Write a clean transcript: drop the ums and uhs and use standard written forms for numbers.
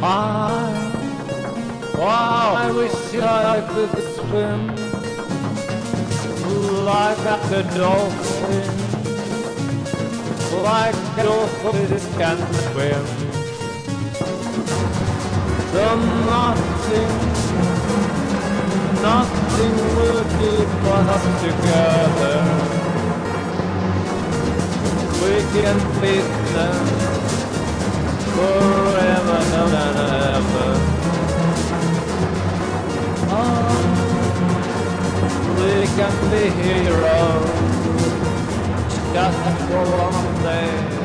I wish I could swim like a dolphin, like a dolphin can swim. So nothing will keep us together. We can beat them forever and ever. We can be heroes just for one day.